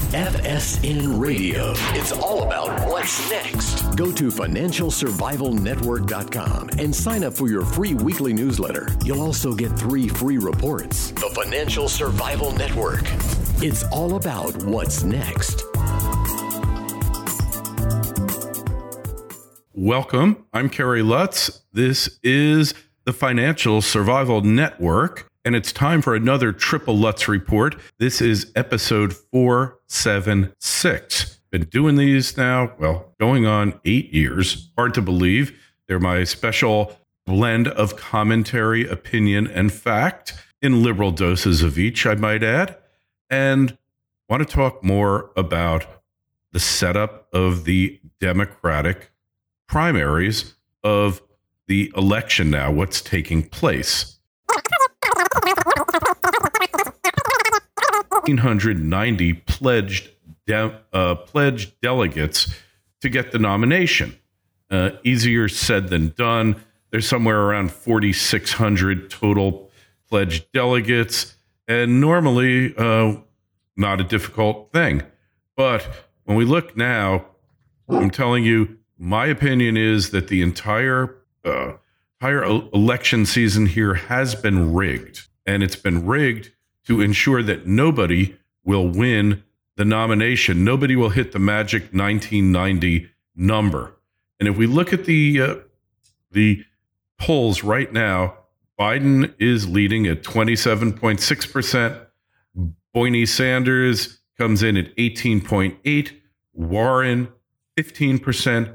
FSN Radio. It's all about what's next. Go to financialsurvivalnetwork.com and sign up for your free weekly newsletter. You'll also get 3 free reports. The Financial Survival Network. It's all about what's next. Welcome. I'm Kerry Lutz. This is the Financial Survival Network, and it's time for another Triple Lutz report. This is episode 476. Been doing these now, going on 8 years. Hard to believe. They're my special blend of commentary, opinion, and fact in liberal doses of each, I might add. And want to talk more about the setup of the Democratic primaries of the election now, what's taking place. 1,990 pledged delegates to get the nomination. Easier said than done. There's somewhere around 4,600 total pledged delegates, and normally not a difficult thing. But when we look now, I'm telling you, my opinion is that the entire election season here has been rigged, and it's been rigged to ensure that nobody will win the nomination. Nobody will hit the magic 1990 number. And if we look at the polls right now, Biden is leading at 27.6%. Bernie Sanders comes in at 18.8%. Warren, 15%.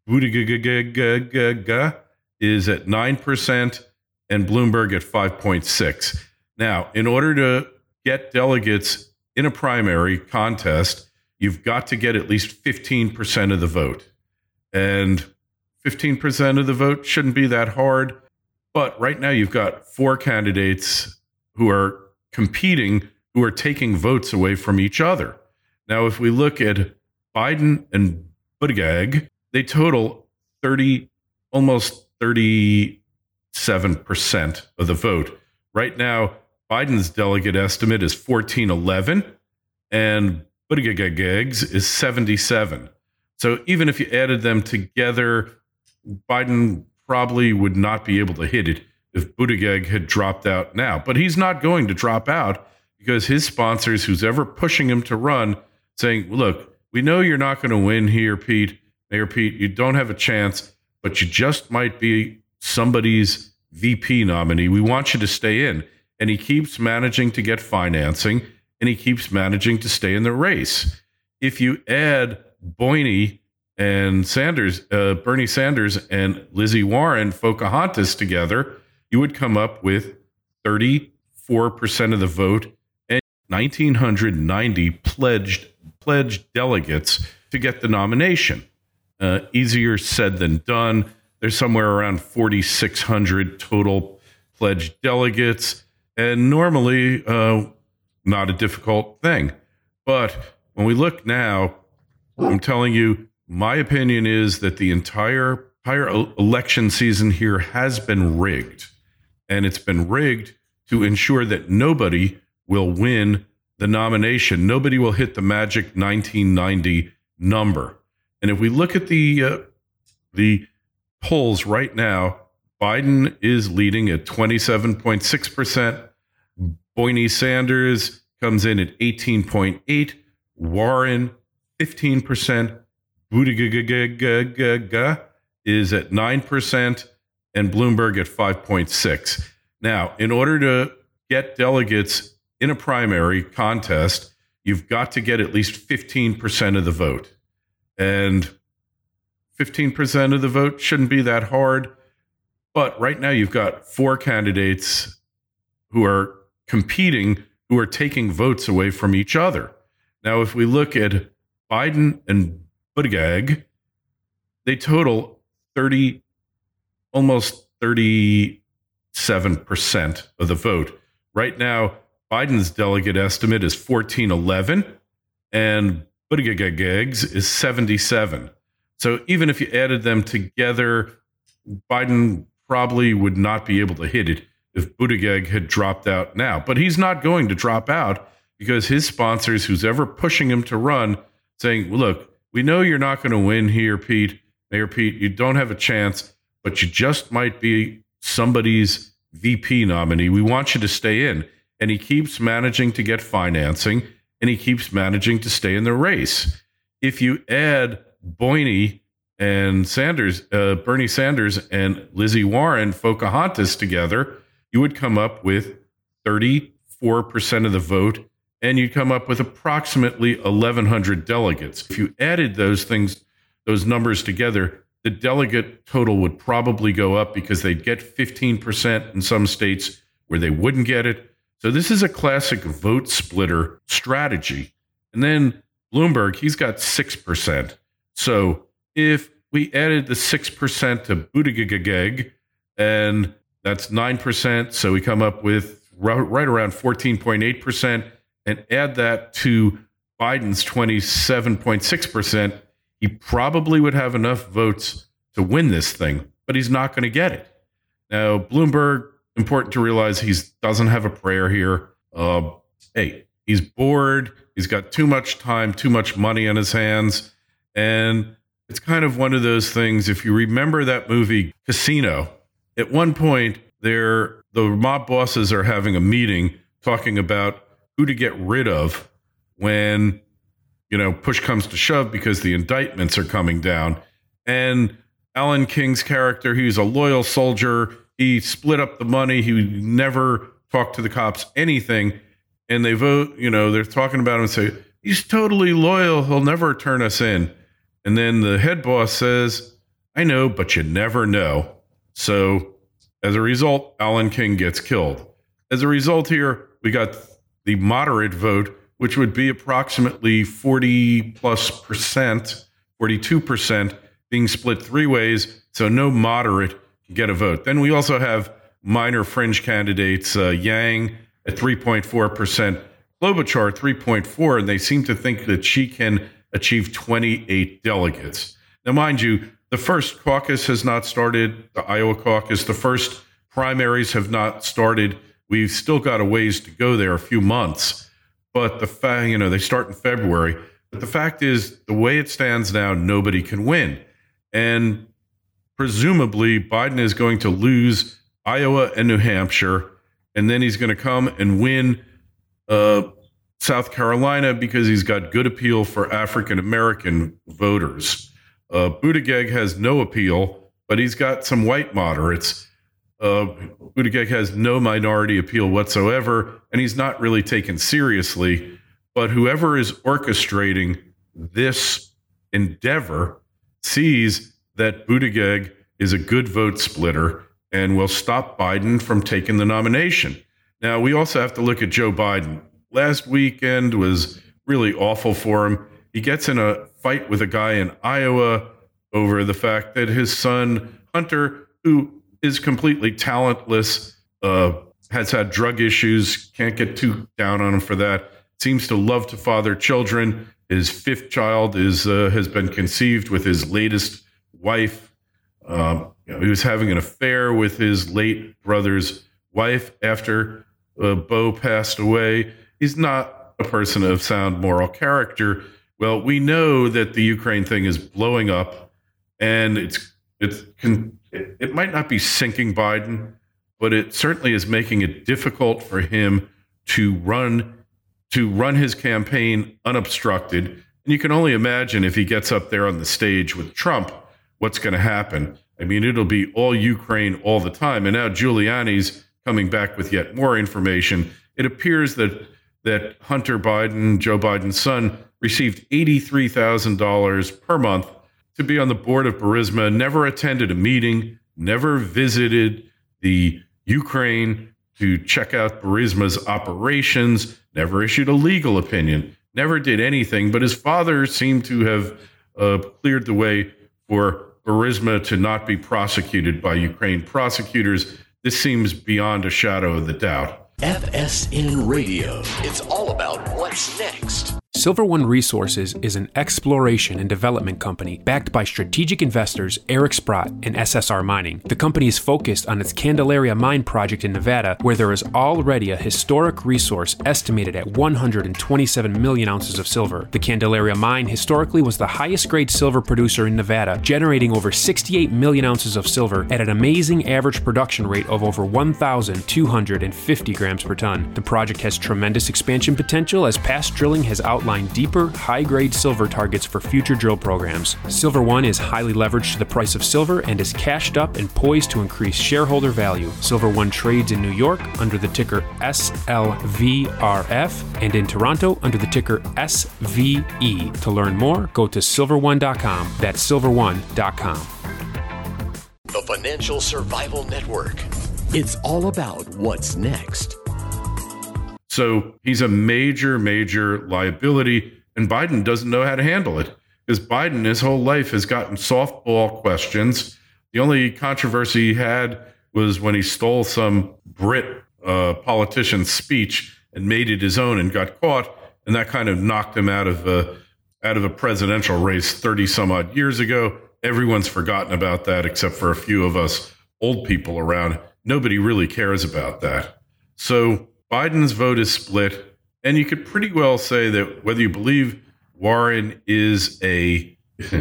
Buttigieg is at 9%, and Bloomberg at 5.6%. Now, in order to get delegates in a primary contest, you've got to get at least 15% of the vote. And 15% of the vote shouldn't be that hard. But right now you've got 4 candidates who are competing, who are taking votes away from each other. Now, if we look at Biden and Buttigieg, they total almost 37% of the vote. Right now, Biden's delegate estimate is 1,411, and Buttigieg's is 77. So even if you added them together, Biden probably would not be able to hit it if Buttigieg had dropped out now. But he's not going to drop out because his sponsors, who's ever pushing him to run, saying, look, we know you're not going to win here, Mayor Pete, you don't have a chance, but you just might be somebody's VP nominee. We want you to stay in. And he keeps managing to get financing, and he keeps managing to stay in the race. If you add Bernie Sanders and Lizzie Warren, Pocahontas together, you would come up with 34% of the vote and 1,990 pledged delegates to get the nomination. Easier said than done. There's somewhere around 4,600 total pledged delegates, and normally not a difficult thing. But when we look now, I'm telling you, my opinion is that the entire election season here has been rigged, and it's been rigged to ensure that nobody will win the nomination. Nobody will hit the magic 1990 number. And if we look at the polls right now, Biden is leading at 27.6%. Bernie Sanders comes in at 18.8%. Warren, 15%. Buttigieg is at 9%, and Bloomberg at 5.6%. Now, in order to get delegates in a primary contest, you've got to get at least 15% of the vote. And 15% of the vote shouldn't be that hard. But right now you've got 4 candidates who are competing, who are taking votes away from each other. Now, if we look at Biden and Buttigieg, they total almost 37% of the vote. Right now, Biden's delegate estimate is 1,411, and Buttigieg's is 77. So even if you added them together, Biden probably would not be able to hit it if Buttigieg had dropped out now. But he's not going to drop out because his sponsors, who's ever pushing him to run, saying, look, we know you're not going to win here, Pete. Mayor Pete, you don't have a chance, but you just might be somebody's VP nominee. We want you to stay in. And he keeps managing to get financing, and he keeps managing to stay in the race. If you add Boyney and Bernie Sanders and Lizzie Warren, Pocahontas together, you would come up with 34% of the vote, and you'd come up with approximately 1,100 delegates. If you added those numbers together, the delegate total would probably go up because they'd get 15% in some states where they wouldn't get it. So this is a classic vote splitter strategy. And then Bloomberg, he's got 6%. So if we added the 6% to Buttigieg, and that's 9%, so we come up with right around 14.8%, and add that to Biden's 27.6%, he probably would have enough votes to win this thing, but he's not going to get it. Now, Bloomberg, important to realize he doesn't have a prayer here. Hey, he's bored. He's got too much time, too much money on his hands. And it's kind of one of those things. If you remember that movie Casino, at one point the mob bosses are having a meeting talking about who to get rid of when, push comes to shove because the indictments are coming down. And Alan King's character, he's a loyal soldier. He split up the money. He never talked to the cops, anything. And they vote, they're talking about him and say, he's totally loyal. He'll never turn us in. And then the head boss says, I know, but you never know. So as a result, Alan King gets killed. As a result here, we got the moderate vote, which would be approximately 40+%, 42% being split three ways. So no moderate can get a vote. Then we also have minor fringe candidates, Yang at 3.4%, Klobuchar 3.4%, and they seem to think that she can achieve 28 delegates. Now, mind you, the first caucus has not started, the Iowa caucus. The first primaries have not started. We've still got a ways to go there, a few months. But the fact, they start in February. But the fact is, the way it stands now, nobody can win. And presumably, Biden is going to lose Iowa and New Hampshire, and then he's going to come and win South Carolina because he's got good appeal for African-American voters. Buttigieg has no appeal, but he's got some white moderates. Buttigieg has no minority appeal whatsoever, and he's not really taken seriously. But whoever is orchestrating this endeavor sees that Buttigieg is a good vote splitter and will stop Biden from taking the nomination. Now, we also have to look at Joe Biden. Last weekend was really awful for him. He gets in a fight with a guy in Iowa over the fact that his son, Hunter, who is completely talentless, has had drug issues, can't get too down on him for that, seems to love to father children. His fifth child has been conceived with his latest wife. He was having an affair with his late brother's wife after Beau passed away. He's not a person of sound moral character. Well, we know that the Ukraine thing is blowing up, and it might not be sinking Biden, but it certainly is making it difficult for him to run his campaign unobstructed. And you can only imagine if he gets up there on the stage with Trump, what's going to happen. I mean, it'll be all Ukraine all the time. And now Giuliani's coming back with yet more information. It appears that Hunter Biden, Joe Biden's son, received $83,000 per month to be on the board of Burisma, never attended a meeting, never visited the Ukraine to check out Burisma's operations, never issued a legal opinion, never did anything. But his father seemed to have cleared the way for Burisma to not be prosecuted by Ukraine prosecutors. This seems beyond a shadow of the doubt. FSN Radio. It's all about what's next. Silver One Resources is an exploration and development company backed by strategic investors Eric Sprott and SSR Mining. The company is focused on its Candelaria mine project in Nevada, where there is already a historic resource estimated at 127 million ounces of silver. The Candelaria mine historically was the highest grade silver producer in Nevada, generating over 68 million ounces of silver at an amazing average production rate of over 1,250 grams per ton. The project has tremendous expansion potential as past drilling has outlined deeper, high-grade silver targets for future drill programs. Silver One is highly leveraged to the price of silver and is cashed up and poised to increase shareholder value. Silver One trades in New York under the ticker SLVRF and in Toronto under the ticker SVE. To learn more, go to silverone.com. That's silverone.com. The Financial Survival Network. It's all about what's next. So he's a major, major liability, and Biden doesn't know how to handle it because Biden, his whole life, has gotten softball questions. The only controversy he had was when he stole some Brit politician's speech and made it his own and got caught, and that kind of knocked him out of a presidential race 30 some odd years ago. Everyone's forgotten about that except for a few of us old people around. Nobody really cares about that. So Biden's vote is split, and you could pretty well say that whether you believe Warren is a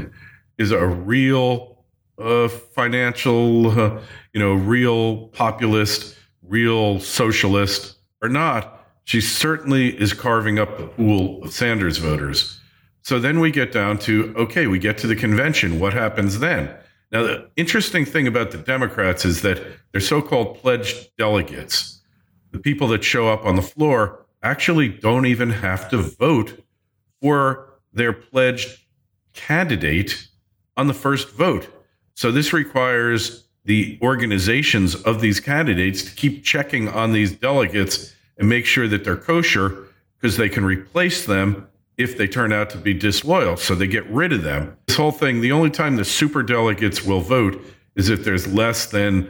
real financial, real populist, real socialist or not, she certainly is carving up the pool of Sanders voters. So then we get down to, okay, we get to the convention. What happens then? Now, the interesting thing about the Democrats is that they're so-called pledged delegates. The people that show up on the floor actually don't even have to vote for their pledged candidate on the first vote. So this requires the organizations of these candidates to keep checking on these delegates and make sure that they're kosher because they can replace them if they turn out to be disloyal. So they get rid of them. This whole thing, the only time the super delegates will vote is if there's less than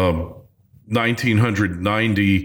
1,990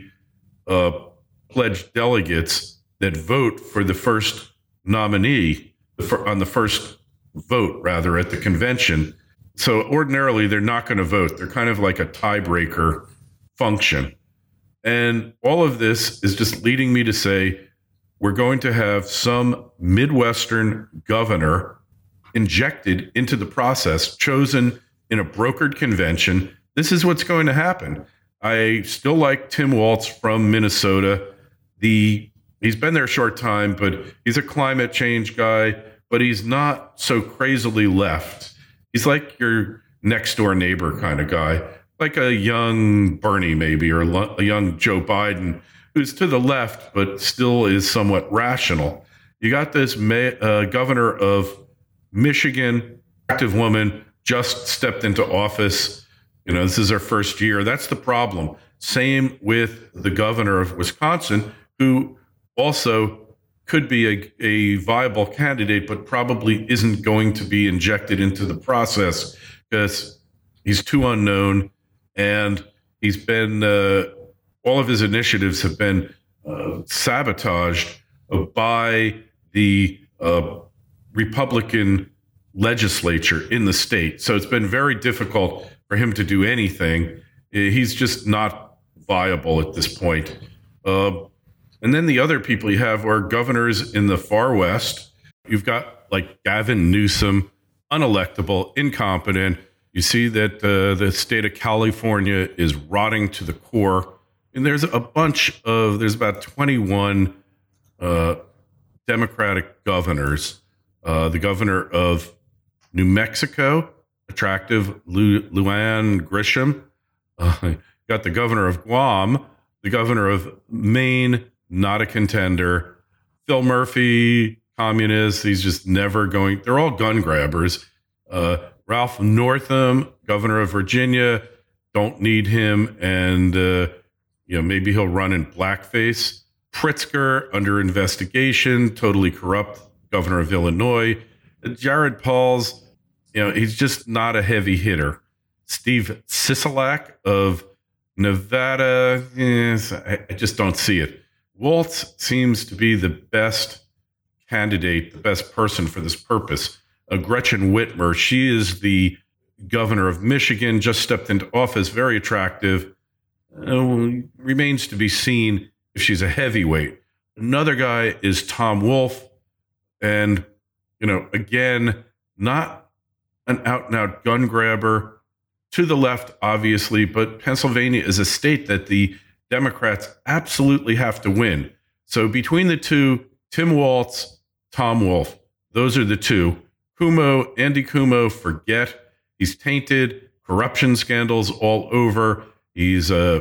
pledged delegates that vote for the first nominee on the first vote, rather, at the convention. So ordinarily, they're not going to vote. They're kind of like a tiebreaker function. And all of this is just leading me to say we're going to have some Midwestern governor injected into the process, chosen in a brokered convention. This is what's going to happen. I still like Tim Walz from Minnesota. He's been there a short time, but he's a climate change guy, but he's not so crazily left. He's like your next door neighbor kind of guy, like a young Bernie maybe, or a young Joe Biden, who's to the left, but still is somewhat rational. You got this governor of Michigan, active woman, just stepped into office. This is her first year. That's the problem. Same with the governor of Wisconsin, who also could be a viable candidate, but probably isn't going to be injected into the process because he's too unknown, and he's been all of his initiatives have been sabotaged by the Republican legislature in the state. So it's been very difficult for him to do anything. He's just not viable at this point. And then the other people you have are governors in the far west. You've got like Gavin Newsom, unelectable, incompetent. You see that the state of California is rotting to the core. And there's about 21 Democratic governors. The governor of New Mexico, attractive Luann Grisham. Got the governor of Guam, the governor of Maine, not a contender. Phil Murphy, communist. He's just never going. They're all gun grabbers. Ralph Northam, governor of Virginia, don't need him. And, maybe he'll run in blackface. Pritzker, under investigation, totally corrupt, governor of Illinois. Jared Pauls, he's just not a heavy hitter. Steve Sisolak of Nevada, I just don't see it. Walz seems to be the best candidate, the best person for this purpose. Gretchen Whitmer, she is the governor of Michigan, just stepped into office, very attractive. Remains to be seen if she's a heavyweight. Another guy is Tom Wolf. And, again, not an out-and-out gun grabber. To the left, obviously, but Pennsylvania is a state that the Democrats absolutely have to win. So between the two, Tim Walz, Tom Wolf, those are the two. Andy Cuomo, forget. He's tainted, corruption scandals all over. He's a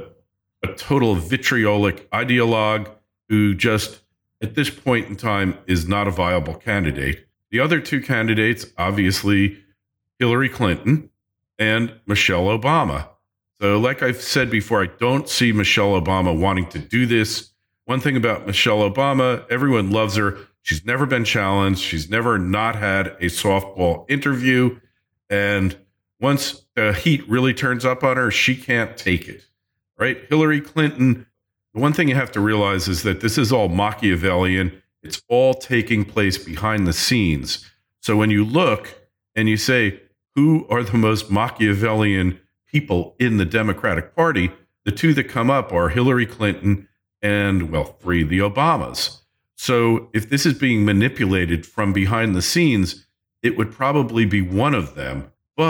total vitriolic ideologue who just, at this point in time, is not a viable candidate. The other two candidates, obviously, Hillary Clinton and Michelle Obama. So like I've said before, I don't see Michelle Obama wanting to do this. One thing about Michelle Obama, everyone loves her. She's never been challenged. She's never not had a softball interview. And once the heat really turns up on her, she can't take it, right? Hillary Clinton, the one thing you have to realize is that this is all Machiavellian. It's all taking place behind the scenes. So when you look and you say, who are the most Machiavellian people in the Democratic Party? The two that come up are Hillary Clinton and, three, the Obamas. So if this is being manipulated from behind the scenes, it would probably be one of them,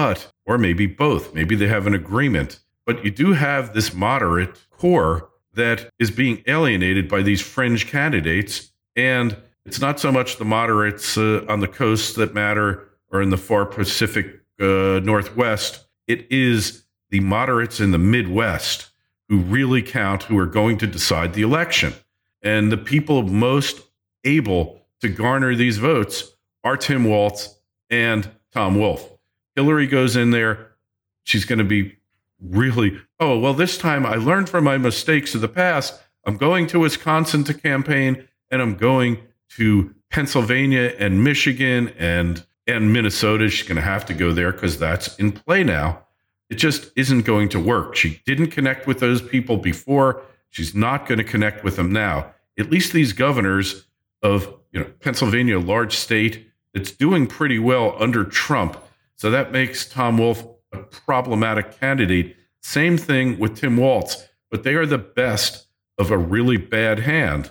or maybe both. Maybe they have an agreement. But you do have this moderate core that is being alienated by these fringe candidates. And it's not so much the moderates on the coast that matter or in the far Pacific Northwest. It is the moderates in the Midwest who really count, who are going to decide the election. And the people most able to garner these votes are Tim Walz and Tom Wolf. Hillary goes in there. She's going to be really, this time I learned from my mistakes of the past. I'm going to Wisconsin to campaign, and I'm going to Pennsylvania and Michigan and Minnesota. She's going to have to go there because that's in play now. It just isn't going to work. She didn't connect with those people before. She's not going to connect with them now. At least these governors of Pennsylvania, a large state, it's doing pretty well under Trump. So that makes Tom Wolf a problematic candidate. Same thing with Tim Walz, but they are the best of a really bad hand.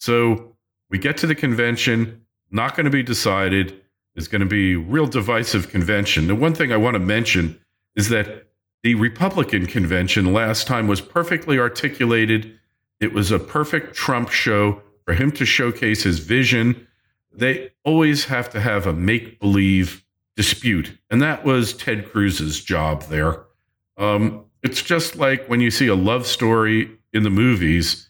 So we get to the convention, not going to be decided. It's going to be a real divisive convention. The one thing I want to mention is that the Republican convention last time was perfectly articulated. It was a perfect Trump show for him to showcase his vision. They always have to have a make-believe dispute, and that was Ted Cruz's job there. It's just like when you see a love story in the movies.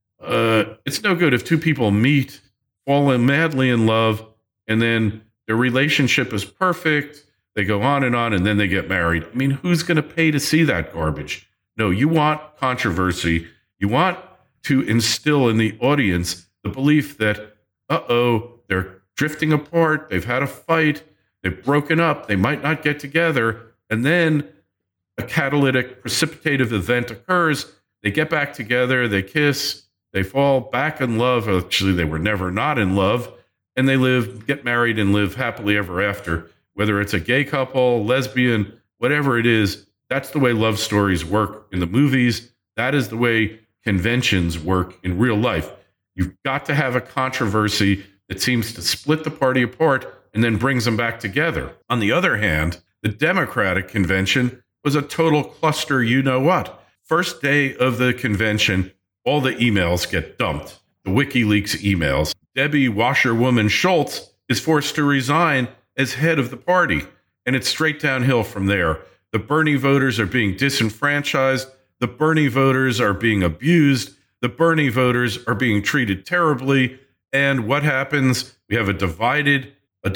It's no good if two people meet, fall madly in love, and then their relationship is perfect. They go on, and then they get married. I mean, who's going to pay to see that garbage? No, you want controversy. You want to instill in the audience the belief that, they're drifting apart. They've had a fight. They've broken up. They might not get together. And then a catalytic, precipitative event occurs. They get back together. They kiss. They fall back in love. Actually, they were never not in love. And they get married and live happily ever after. Whether it's a gay couple, lesbian, whatever it is, that's the way love stories work in the movies. That is the way conventions work in real life. You've got to have a controversy that seems to split the party apart and then brings them back together. On the other hand, the Democratic convention was a total cluster, you-know-what. First day of the convention, all the emails get dumped, the WikiLeaks emails. Debbie Washerwoman Schultz is forced to resign as head of the party, and it's straight downhill from there. The Bernie voters are being disenfranchised. The Bernie voters are being abused. The Bernie voters are being treated terribly. And what happens? We have a divided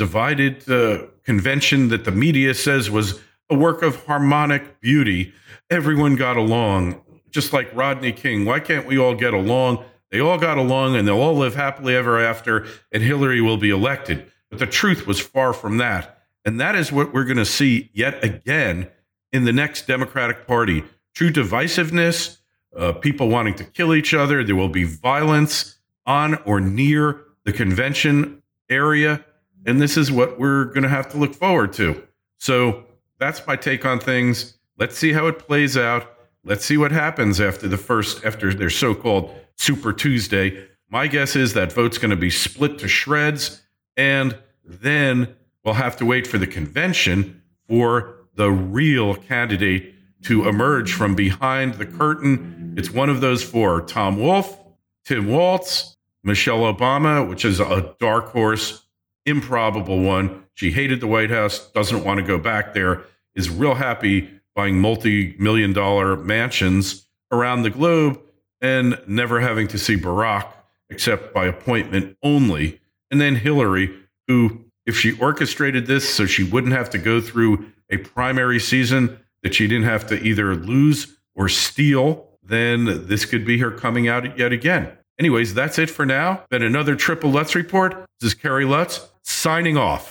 convention that the media says was a work of harmonic beauty. Everyone got along, just like Rodney King. Why can't we all get along? They all got along, and they'll all live happily ever after, and Hillary will be elected. But the truth was far from that. And that is what we're going to see yet again in the next Democratic Party. True divisiveness, people wanting to kill each other. There will be violence on or near the convention area. And this is what we're going to have to look forward to. So that's my take on things. Let's see how it plays out. Let's see what happens after their so-called Super Tuesday. My guess is that vote's going to be split to shreds, and then we'll have to wait for the convention for the real candidate to emerge from behind the curtain. It's one of those four: Tom Wolfe, Tim Walz, Michelle Obama, which is a dark horse, improbable one. She hated the White House, doesn't want to go back there, is real happy buying multi-million-dollar mansions around the globe and never having to see Barack except by appointment only. And then Hillary, who, if she orchestrated this so she wouldn't have to go through a primary season that she didn't have to either lose or steal, then this could be her coming out yet again. Anyways, that's it for now. Then another Triple Lutz report. This is Kerry Lutz signing off.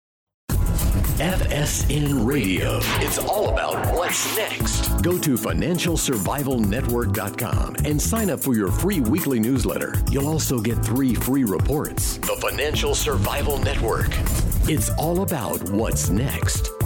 FSN Radio. It's all about what's next. Go to FinancialSurvivalNetwork.com and sign up for your free weekly newsletter. You'll also get 3 free reports. The Financial Survival Network. It's all about what's next.